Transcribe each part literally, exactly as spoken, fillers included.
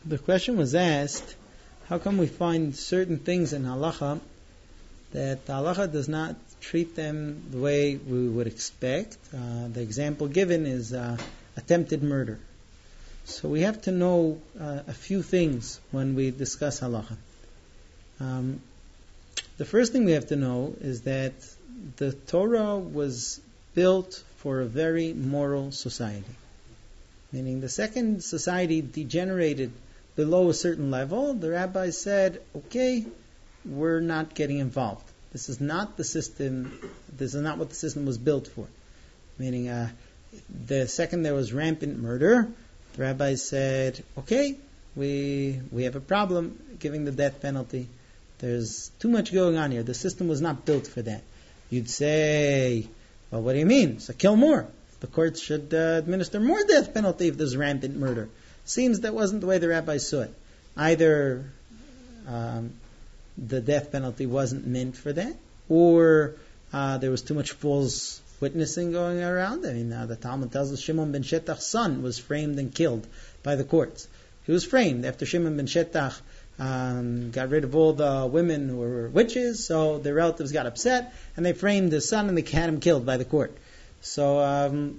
The question was asked, how come we find certain things in halacha that halacha does not treat them the way we would expect? Uh, the example given is uh, attempted murder. So we have to know uh, a few things when we discuss halacha. Um, the first thing we have to know is that the Torah was built for a very moral society. Meaning the second society degenerated below a certain level, the rabbis said, okay, we're not getting involved. This is not the system, this is not what the system was built for. Meaning uh, the second there was rampant murder, the rabbis said, okay, we we have a problem giving the death penalty. There's too much going on here. The system was not built for that. You'd say, well, what do you mean? So kill more. The courts should uh, administer more death penalty if there's rampant murder. Seems that wasn't the way the rabbis saw it. Either um, the death penalty wasn't meant for that, or uh, there was too much false witnessing going around. I mean, uh, the Talmud tells us Shimon ben Shetach's son was framed and killed by the courts. He was framed after Shimon ben Shetach um, got rid of all the women who were witches, so the relatives got upset, and they framed his son and they had him killed by the court. So um,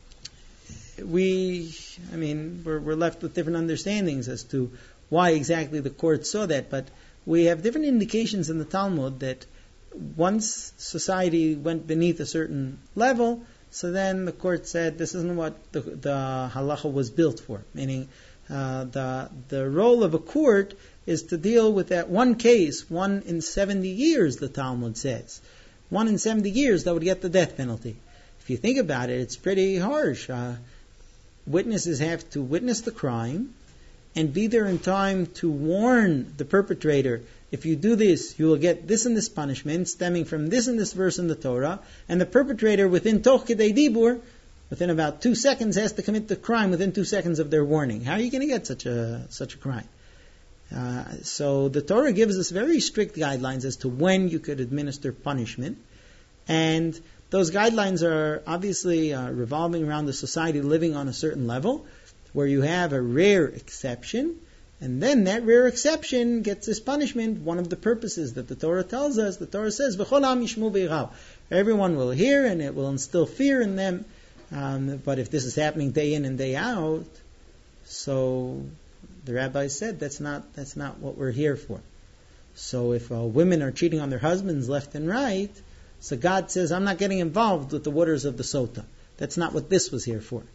we, I mean, we're, we're left with different understandings as to why exactly the court saw that, but we have different indications in the Talmud that once society went beneath a certain level, so then the court said this isn't what the, the halacha was built for. Meaning, uh, the the role of a court is to deal with that one case, one in seventy years, the Talmud says. One in seventy years that would get the death penalty. If you think about it, it's pretty harsh. Uh, witnesses have to witness the crime and be there in time to warn the perpetrator, if you do this, you will get this and this punishment stemming from this and this verse in the Torah, and the perpetrator within toch kedei dibur, within about two seconds, has to commit the crime within two seconds of their warning. How are you going to get such a such a crime? Uh, so the Torah gives us very strict guidelines as to when you could administer punishment, and those guidelines are obviously uh, revolving around the society living on a certain level, where you have a rare exception, and then that rare exception gets this punishment. One of the purposes that the Torah tells us, the Torah says, V'chol ha'am yishmu v'yirau. Everyone will hear, and it will instill fear in them. Um, but if this is happening day in and day out, so the rabbi said that's not that's not what we're here for. So if uh, women are cheating on their husbands left and right, so God says, I'm not getting involved with the waters of the Sota. That's not what this was here for.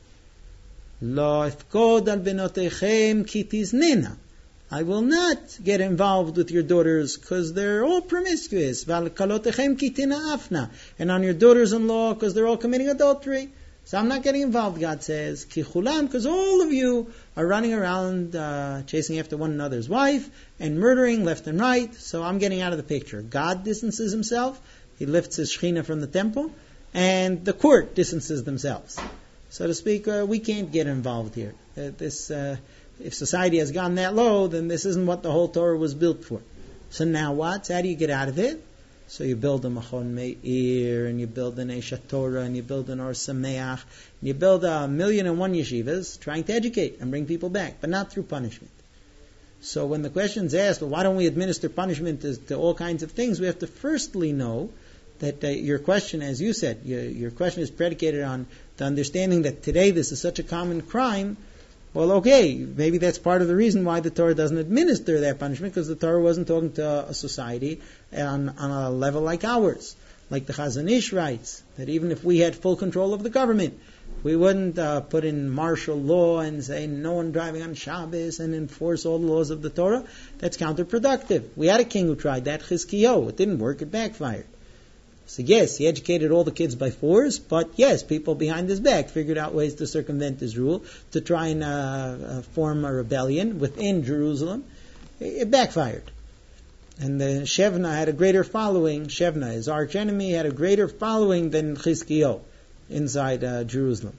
Lo ifkod al benotechem ki tiznena. I will not get involved with your daughters because they're all promiscuous. Val kalotechem ki tina'afna. And on your daughters-in-law because they're all committing adultery. So I'm not getting involved, God says. Ki chulam, because all of you are running around uh, chasing after one another's wife and murdering left and right. So I'm getting out of the picture. God distances himself. He lifts his Shekhinah from the temple, and the court distances themselves. So to speak, uh, we can't get involved here. Uh, this, uh, if society has gone that low, then this isn't what the whole Torah was built for. So now what? How do you get out of it? So you build a Machon Meir, and you build an Eshat Torah, and you build an Or Sameach, and you build a million and one yeshivas trying to educate and bring people back, but not through punishment. So when the question's asked, well, why don't we administer punishment to, to all kinds of things, we have to firstly know that uh, your question, as you said, your, your question is predicated on the understanding that today this is such a common crime. Well, okay, maybe that's part of the reason why the Torah doesn't administer that punishment, because the Torah wasn't talking to a society on, on a level like ours. Like the Chazon Ish writes, that even if we had full control of the government, we wouldn't uh, put in martial law and say no one driving on Shabbos and enforce all the laws of the Torah. That's counterproductive. We had a king who tried that, Chizkiyahu. It didn't work, it backfired. So yes, he educated all the kids by force, but yes, people behind his back figured out ways to circumvent his rule, to try and uh, uh, form a rebellion within Jerusalem. It backfired. And the Shevna had a greater following. Shevna, his arch enemy, had a greater following than Chizkiyahu inside uh, Jerusalem.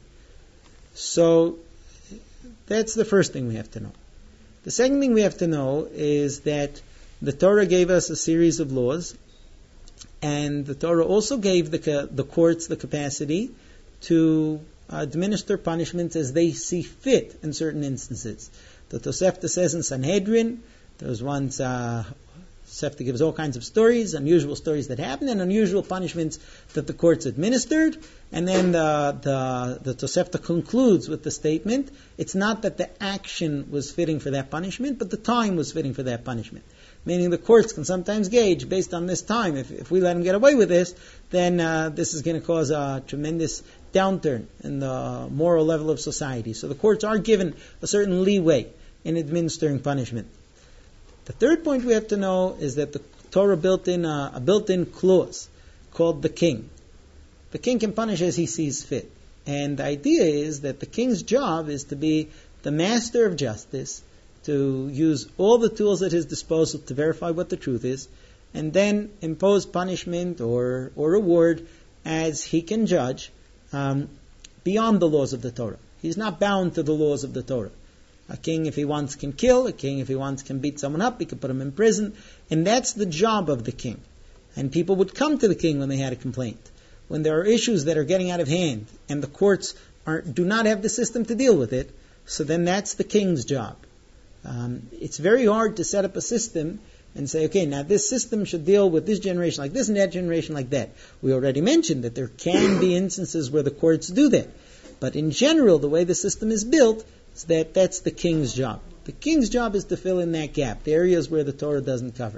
So that's the first thing we have to know. The second thing we have to know is that the Torah gave us a series of laws, and the Torah also gave the the courts the capacity to uh, administer punishments as they see fit in certain instances. The Tosefta says in Sanhedrin, there was once, uh, Tosefta gives all kinds of stories, unusual stories that happened, and unusual punishments that the courts administered. And then the, the, the Tosefta concludes with the statement, it's not that the action was fitting for that punishment, but the time was fitting for that punishment. Meaning the courts can sometimes gauge, based on this time, if, if we let him get away with this, then uh, this is going to cause a tremendous downturn in the moral level of society. So the courts are given a certain leeway in administering punishment. The third point we have to know is that the Torah built in a, a built-in clause called the king. The king can punish as he sees fit. And the idea is that the king's job is to be the master of justice, to use all the tools at his disposal to verify what the truth is, and then impose punishment or, or reward as he can judge um, beyond the laws of the Torah. He's not bound to the laws of the Torah. A king, if he wants, can kill. A king, if he wants, can beat someone up. He can put him in prison. And that's the job of the king. And people would come to the king when they had a complaint. When there are issues that are getting out of hand and the courts are, do not have the system to deal with it, so then that's the king's job. Um, it's very hard to set up a system and say, okay, now this system should deal with this generation like this and that generation like that. We already mentioned that there can be instances where the courts do that. But in general, the way the system is built is that that's the king's job. The king's job is to fill in that gap, the areas where the Torah doesn't cover.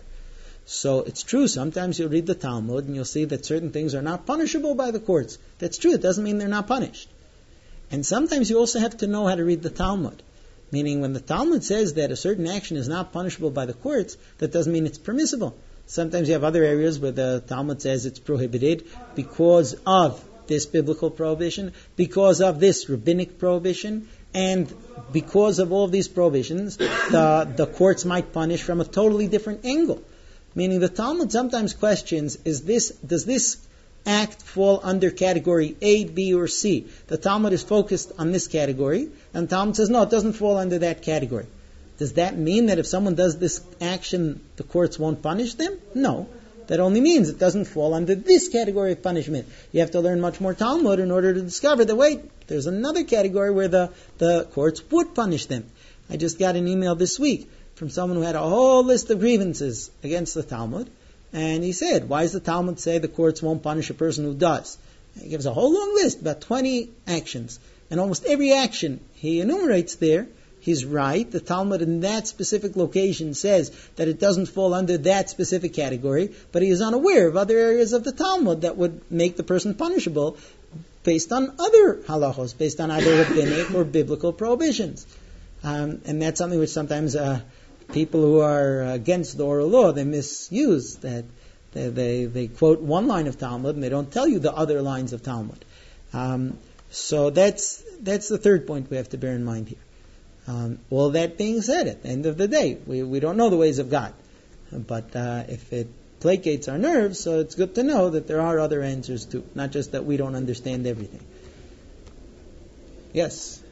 So it's true, sometimes you'll read the Talmud and you'll see that certain things are not punishable by the courts. That's true, it doesn't mean they're not punished. And sometimes you also have to know how to read the Talmud. Meaning when the Talmud says that a certain action is not punishable by the courts, that doesn't mean it's permissible. Sometimes you have other areas where the Talmud says it's prohibited because of this biblical prohibition, because of this rabbinic prohibition, and because of all these prohibitions, the, the courts might punish from a totally different angle. Meaning the Talmud sometimes questions, is this, does this act fall under category A, B, or C? The Talmud is focused on this category, and the Talmud says, no, it doesn't fall under that category. Does that mean that if someone does this action, the courts won't punish them? No. That only means it doesn't fall under this category of punishment. You have to learn much more Talmud in order to discover that, wait, there's another category where the, the courts would punish them. I just got an email this week from someone who had a whole list of grievances against the Talmud. And he said, why does the Talmud say the courts won't punish a person who does? He gives a whole long list, about twenty actions. And almost every action he enumerates there, he's right. The Talmud in that specific location says that it doesn't fall under that specific category, but he is unaware of other areas of the Talmud that would make the person punishable based on other halachos, based on either rabbinic or biblical prohibitions. Um, and that's something which sometimes uh, people who are against the oral law, they misuse that. They, they, they quote one line of Talmud and they don't tell you the other lines of Talmud. Um, so that's that's the third point we have to bear in mind here. Um, all that being said, at the end of the day, we, we don't know the ways of God. But uh, if it placates our nerves, so it's good to know that there are other answers too, not just that we don't understand everything. Yes?